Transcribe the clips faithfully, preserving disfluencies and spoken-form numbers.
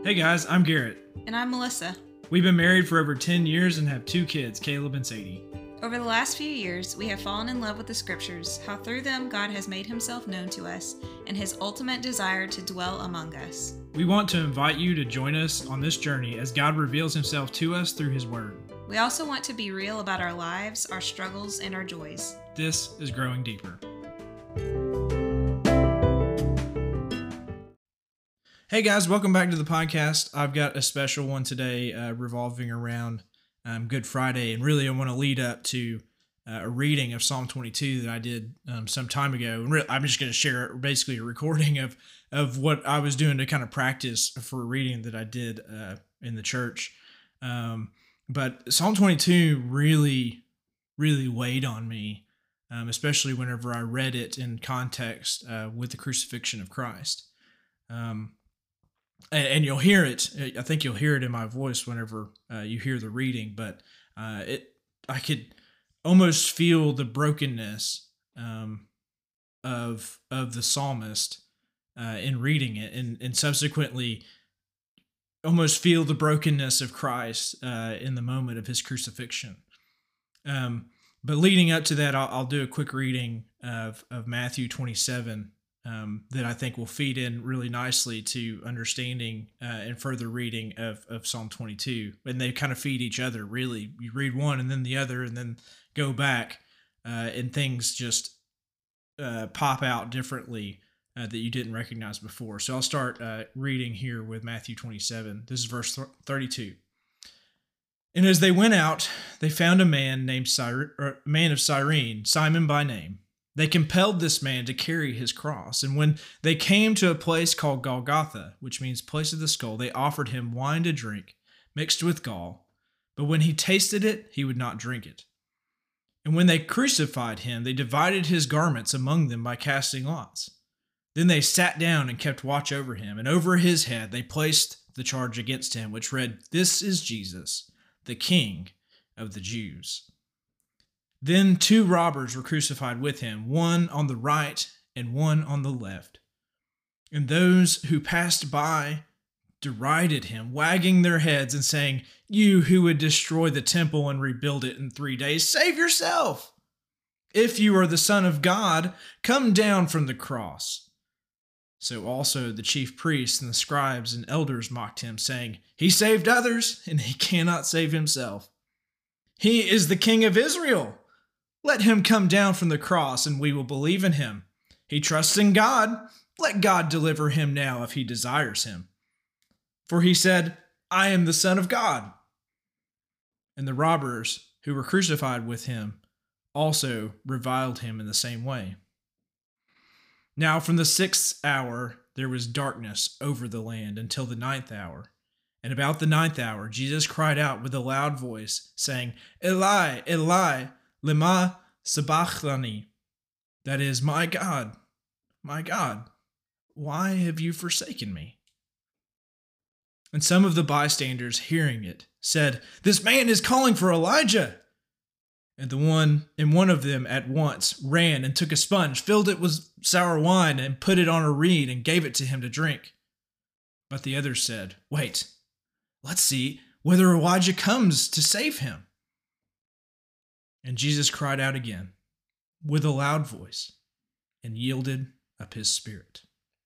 Hey guys, I'm Garrett. And I'm Melissa. We've been married for over ten years and have two kids, Caleb and Sadie. Over the last few years, we have fallen in love with the scriptures, how through them God has made himself known to us, and his ultimate desire to dwell among us. We want to invite you to join us on this journey as God reveals himself to us through his word. We also want to be real about our lives, our struggles, and our joys. This is Growing Deeper. Hey guys, welcome back to the podcast. I've got a special one today uh, revolving around um, Good Friday, and really I want to lead up to uh, a reading of Psalm twenty-two that I did um, some time ago. And re- I'm just going to share basically a recording of, of what I was doing to kind of practice for a reading that I did uh, in the church. Um, but Psalm twenty-two really, really weighed on me, um, especially whenever I read it in context uh, with the crucifixion of Christ. Um, And, and you'll hear it. I think you'll hear it in my voice whenever uh, you hear the reading. But uh, it, I could almost feel the brokenness um, of of the psalmist uh, in reading it, and and subsequently almost feel the brokenness of Christ uh, in the moment of his crucifixion. Um, but leading up to that, I'll, I'll do a quick reading of of Matthew twenty-seven. Um, that I think will feed in really nicely to understanding uh, and further reading of, of Psalm twenty-two. And they kind of feed each other, really. You read one and then the other and then go back, uh, and things just uh, pop out differently uh, that you didn't recognize before. So I'll start uh, reading here with Matthew twenty-seven. This is verse thirty-two. And as they went out, they found a man named Cyrene, or a man of Cyrene, Simon by name. They compelled this man to carry his cross, and when they came to a place called Golgotha, which means place of the skull, they offered him wine to drink, mixed with gall. But when he tasted it, he would not drink it. And when they crucified him, they divided his garments among them by casting lots. Then they sat down and kept watch over him, and over his head they placed the charge against him, which read, "This is Jesus, the King of the Jews." Then two robbers were crucified with him, one on the right and one on the left. And those who passed by derided him, wagging their heads and saying, "You who would destroy the temple and rebuild it in three days, save yourself. If you are the Son of God, come down from the cross." So also the chief priests and the scribes and elders mocked him, saying, "He saved others, and he cannot save himself. He is the King of Israel. Let him come down from the cross, and we will believe in him. He trusts in God. Let God deliver him now if he desires him. For he said, 'I am the Son of God.'" And the robbers who were crucified with him also reviled him in the same way. Now from the sixth hour there was darkness over the land until the ninth hour. And about the ninth hour Jesus cried out with a loud voice, saying, "Eli, Eli, lema sabachthani," that is, "My God, my God, why have you forsaken me?" And some of the bystanders, hearing it, said, "This man is calling for Elijah." And the one and one of them at once ran and took a sponge, filled it with sour wine, and put it on a reed and gave it to him to drink. But the others said, "Wait, let's see whether Elijah comes to save him." And Jesus cried out again with a loud voice and yielded up his spirit.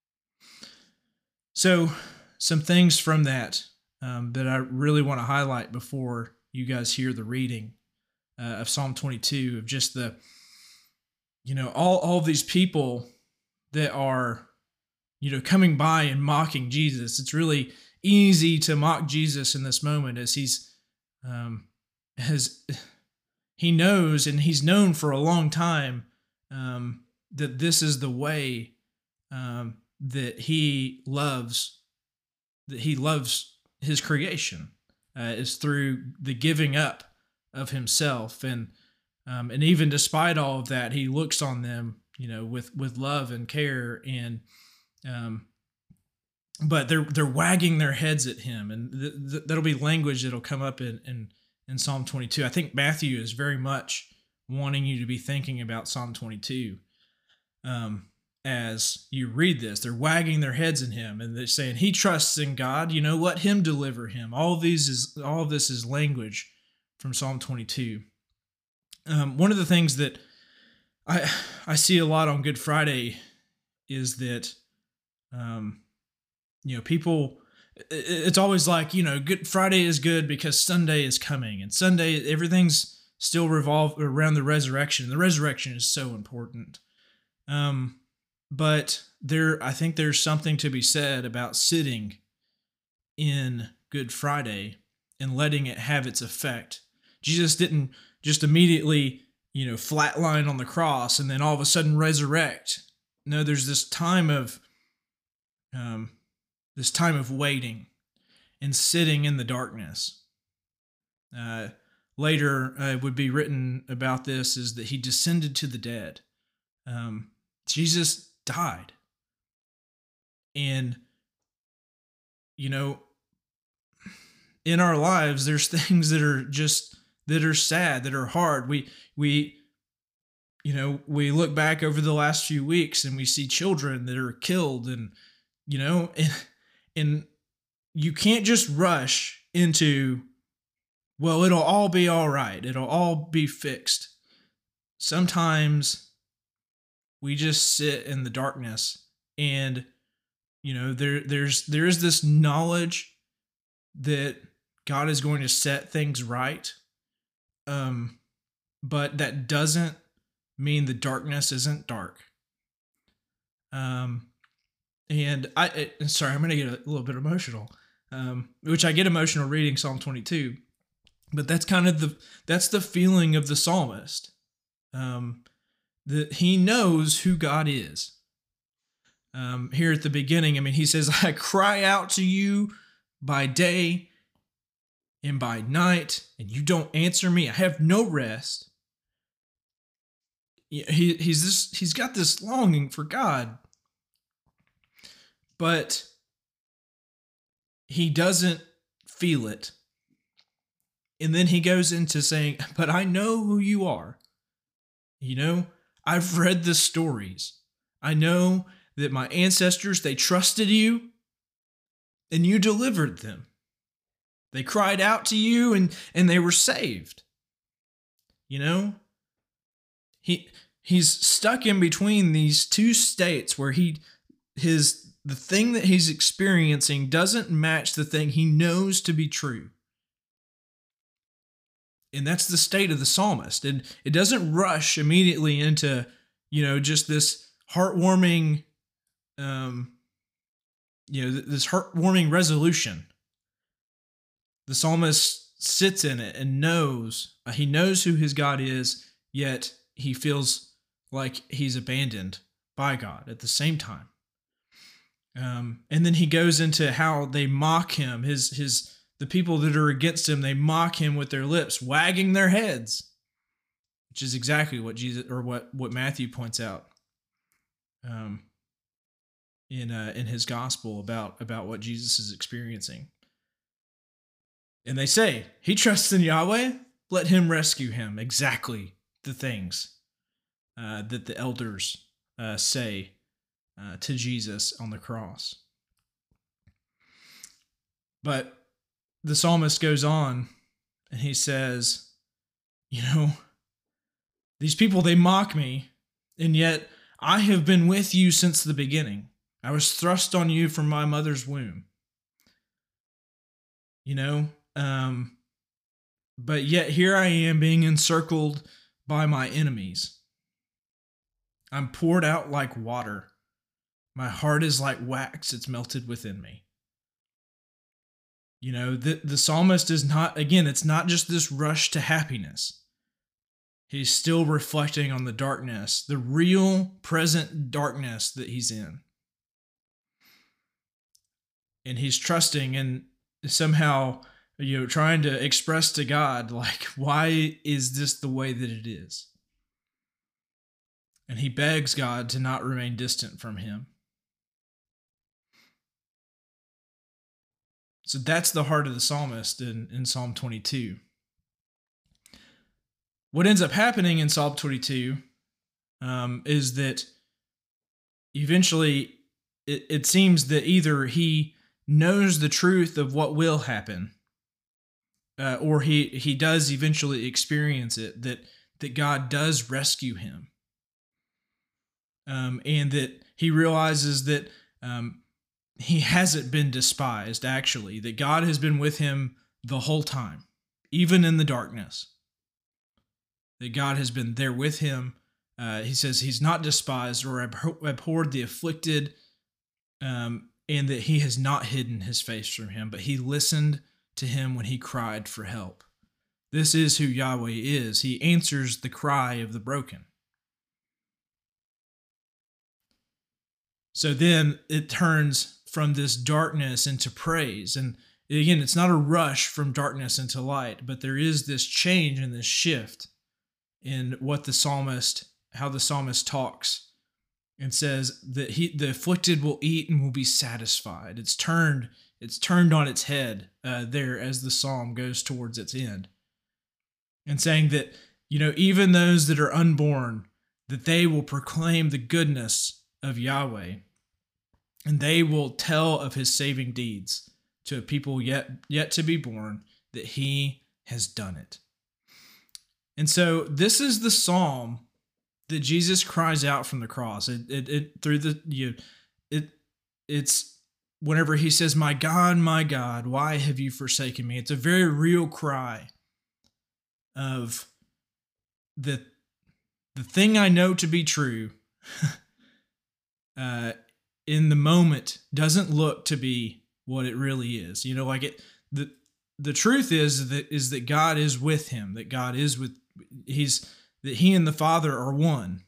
So, some things from that um, that I really want to highlight before you guys hear the reading uh, of Psalm twenty-two, of just the, you know, all, all of these people that are, you know, coming by and mocking Jesus. It's really easy to mock Jesus in this moment as he's, um, has... He knows, and he's known for a long time, um, that this is the way um, that he loves, that he loves his creation, uh, is through the giving up of himself, and um, and even despite all of that, he looks on them, you know, with with love and care, and um, but they're they're wagging their heads at him, and th- th- that'll be language that'll come up in. in In Psalm twenty-two. I think Matthew is very much wanting you to be thinking about Psalm twenty-two. Um, as you read this. They're wagging their heads in him and they're saying, he trusts in God, you know, let him deliver him. All of these is all of this is language from Psalm twenty-two. Um, one of the things that I I see a lot on Good Friday is that, um, you know, people, it's always like, you know, Good Friday is good because Sunday is coming, and Sunday, everything's still revolved around the resurrection. The resurrection is so important. Um, But there, I think there's something to be said about sitting in Good Friday and letting it have its effect. Jesus didn't just immediately, you know, flatline on the cross and then all of a sudden resurrect. No, there's this time of, um, this time of waiting and sitting in the darkness. Uh, later, uh, it would be written about this is that he descended to the dead. Um, Jesus died. And, you know, in our lives, there's things that are just, that are sad, that are hard. We, we, you know, we look back over the last few weeks and we see children that are killed and, you know, and, and you can't just rush into, well, it'll all be all right. It'll all be fixed. Sometimes we just sit in the darkness and, you know, there, there's, there is this knowledge that God is going to set things right. Um, but that doesn't mean the darkness isn't dark. Um, and I, it, sorry, I'm going to get a little bit emotional, um, which I get emotional reading Psalm twenty-two, but that's kind of the, that's the feeling of the psalmist. Um, that he knows who God is. Um, here at the beginning, I mean, he says, I cry out to you by day and by night, and you don't answer me. I have no rest. He, he's this, he's got this longing for God, but he doesn't feel it. And then he goes into saying, but I know who you are. You know, I've read the stories. I know that my ancestors, they trusted you and you delivered them. They cried out to you and, and they were saved. You know, he, he's stuck in between these two states where he, his, the thing that he's experiencing doesn't match the thing he knows to be true. And that's the state of the psalmist. And it doesn't rush immediately into, you know, just this heartwarming, um, you know, this heartwarming resolution. The psalmist sits in it and knows, uh, he knows who his God is, yet he feels like he's abandoned by God at the same time. Um, and then he goes into how they mock him, his, his, the people that are against him, they mock him with their lips, wagging their heads, which is exactly what Jesus or what, what Matthew points out um, in uh, in his gospel about, about what Jesus is experiencing. And they say, he trusts in Yahweh, let him rescue him. Exactly the things uh, that the elders uh, say uh, to Jesus on the cross. But the psalmist goes on and he says, you know, these people, they mock me, and yet I have been with you since the beginning. I was thrust on you from my mother's womb. You know, um, but yet here I am being encircled by my enemies. I'm poured out like water. My heart is like wax, it's melted within me. You know, the, the psalmist is not, again, it's not just this rush to happiness. He's still reflecting on the darkness, the real present darkness that he's in. And he's trusting and somehow, you know, trying to express to God, like, why is this the way that it is? And he begs God to not remain distant from him. So that's the heart of the psalmist in, in Psalm twenty-two. What ends up happening in Psalm twenty-two um, is that eventually it, it seems that either he knows the truth of what will happen, uh, or he, he does eventually experience it, that, that God does rescue him. Um, and that he realizes that um, he hasn't been despised, actually, that God has been with him the whole time, even in the darkness. That God has been there with him. Uh, he says he's not despised or abhorred the afflicted, um, and that he has not hidden his face from him, but he listened to him when he cried for help. This is who Yahweh is. He answers the cry of the broken. So then it turns from this darkness into praise. And again, it's not a rush from darkness into light, but there is this change and this shift in what the psalmist, how the psalmist talks, and says that he, the afflicted will eat and will be satisfied. It's turned, it's turned on its head uh, there as the psalm goes towards its end. And saying that, you know, even those that are unborn, that they will proclaim the goodness of Yahweh, and they will tell of his saving deeds to a people yet yet to be born, that he has done it. And so this is the psalm that Jesus cries out from the cross. It it, it through the you it it's whenever he says, "My God, my God, why have you forsaken me?" It's a very real cry of the the thing I know to be true. uh, in the moment doesn't look to be what it really is. You know, like it, the, the truth is that, is that God is with him, that God is with, he's, that he and the Father are one.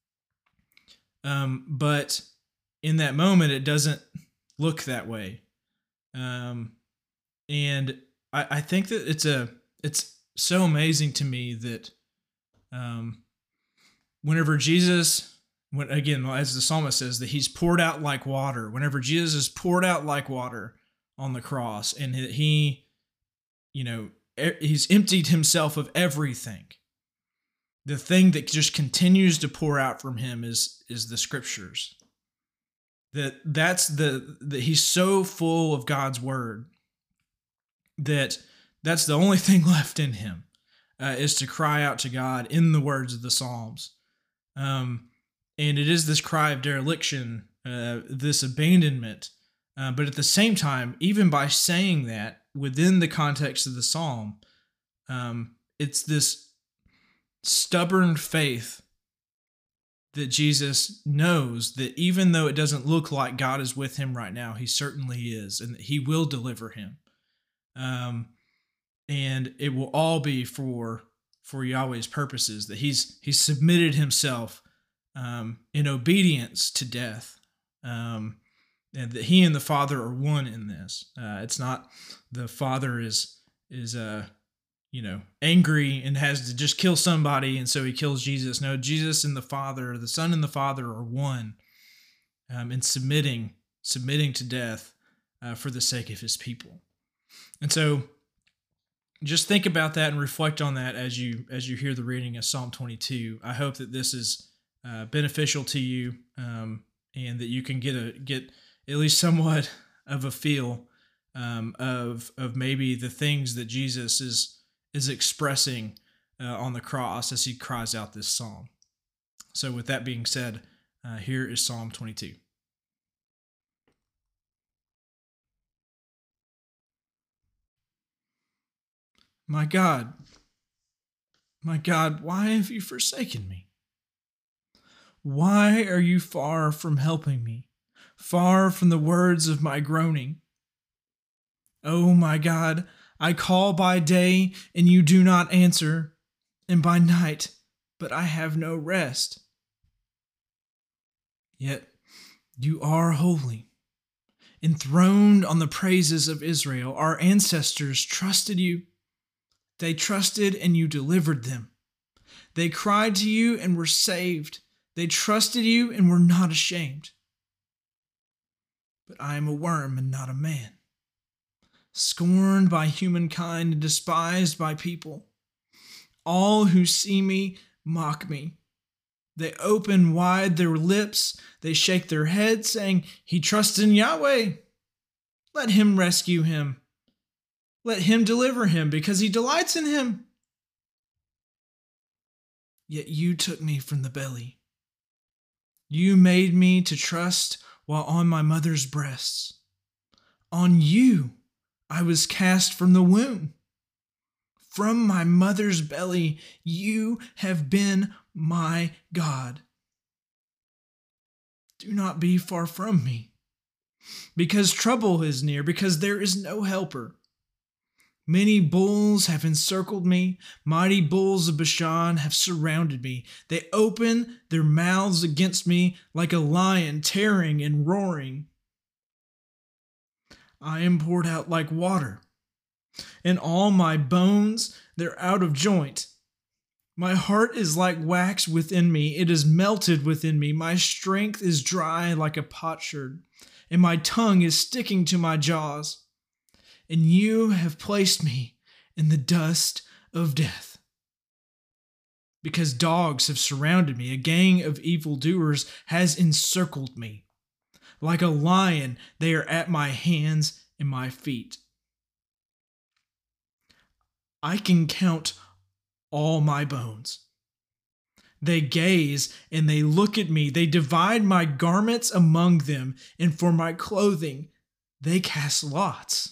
Um, but in that moment, it doesn't look that way. Um, and I, I think that it's a, it's so amazing to me that, um, whenever Jesus, when again, as the psalmist says, that he's poured out like water. Whenever Jesus is poured out like water on the cross, and he, you know, he's emptied himself of everything. The thing that just continues to pour out from him is is the scriptures. That that's the that he's so full of God's word that that's the only thing left in him, uh, is to cry out to God in the words of the Psalms. Um, and it is this cry of dereliction, uh, this abandonment. Uh, but at the same time, even by saying that within the context of the psalm, um, it's this stubborn faith that Jesus knows that even though it doesn't look like God is with him right now, he certainly is, and that he will deliver him. Um, and it will all be for for Yahweh's purposes, that he's he's submitted himself um, in obedience to death, um, and that he and the Father are one in this. Uh, it's not the Father is is uh, you know angry and has to just kill somebody, and so he kills Jesus. No, Jesus and the Father, the Son and the Father are one, um, in submitting submitting to death uh, for the sake of his people. And so, just think about that and reflect on that as you as you hear the reading of Psalm twenty-two. I hope that this is uh, beneficial to you, um, and that you can get a get at least somewhat of a feel um, of of maybe the things that Jesus is is expressing uh, on the cross as he cries out this psalm. So, with that being said, uh, here is Psalm twenty-two. My God, my God, why have you forsaken me? Why are you far from helping me, far from the words of my groaning? Oh, my God, I call by day, and you do not answer, and by night, but I have no rest. Yet you are holy, enthroned on the praises of Israel. Our ancestors trusted you. They trusted and you delivered them. They cried to you and were saved. They trusted you and were not ashamed. But I am a worm and not a man, scorned by humankind and despised by people. All who see me mock me. They open wide their lips. They shake their heads, saying, "He trusts in Yahweh. Let him rescue him. Let him deliver him, because he delights in him." Yet you took me from the belly. You made me to trust while on my mother's breasts. On you I was cast from the womb. From my mother's belly you have been my God. Do not be far from me, because trouble is near, because there is no helper. Many bulls have encircled me. Mighty bulls of Bashan have surrounded me. They open their mouths against me like a lion, tearing and roaring. I am poured out like water, and all my bones, they're out of joint. My heart is like wax within me. It is melted within me. My strength is dry like a potsherd, and my tongue is sticking to my jaws. And you have placed me in the dust of death. Because dogs have surrounded me, a gang of evildoers has encircled me. Like a lion, they are at my hands and my feet. I can count all my bones. They gaze and they look at me. They divide my garments among them, and for my clothing they cast lots.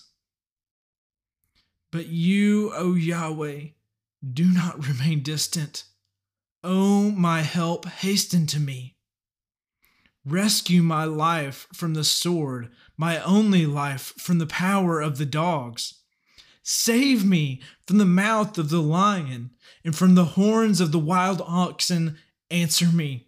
But you, O Yahweh, do not remain distant. O my help, hasten to me. Rescue my life from the sword, my only life from the power of the dogs. Save me from the mouth of the lion, and from the horns of the wild oxen. Answer me.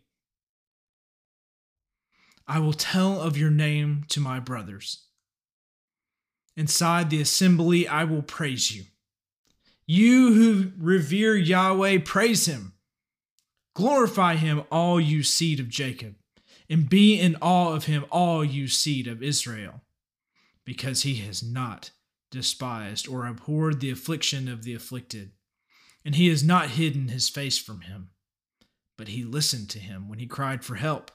I will tell of your name to my brothers. Inside the assembly, I will praise you. You who revere Yahweh, praise him. Glorify him, all you seed of Jacob, and be in awe of him, all you seed of Israel, because he has not despised or abhorred the affliction of the afflicted, and he has not hidden his face from him, but he listened to him when he cried for help.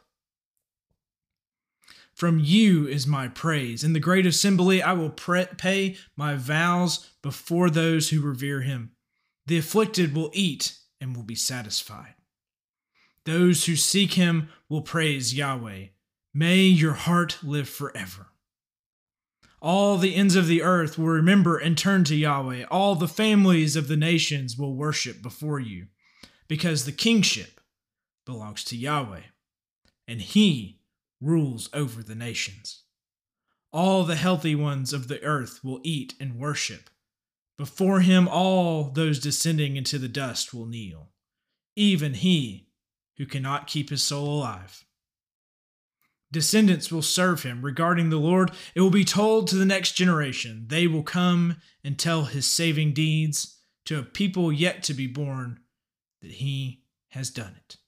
From you is my praise. In the great assembly, I will pay my vows before those who revere him. The afflicted will eat and will be satisfied. Those who seek him will praise Yahweh. May your heart live forever. All the ends of the earth will remember and turn to Yahweh. All the families of the nations will worship before you, because the kingship belongs to Yahweh, and he rules over the nations. All the healthy ones of the earth will eat and worship. Before him all those descending into the dust will kneel, even he who cannot keep his soul alive. Descendants will serve him. Regarding the Lord, it will be told to the next generation. They will come and tell his saving deeds to a people yet to be born, that he has done it.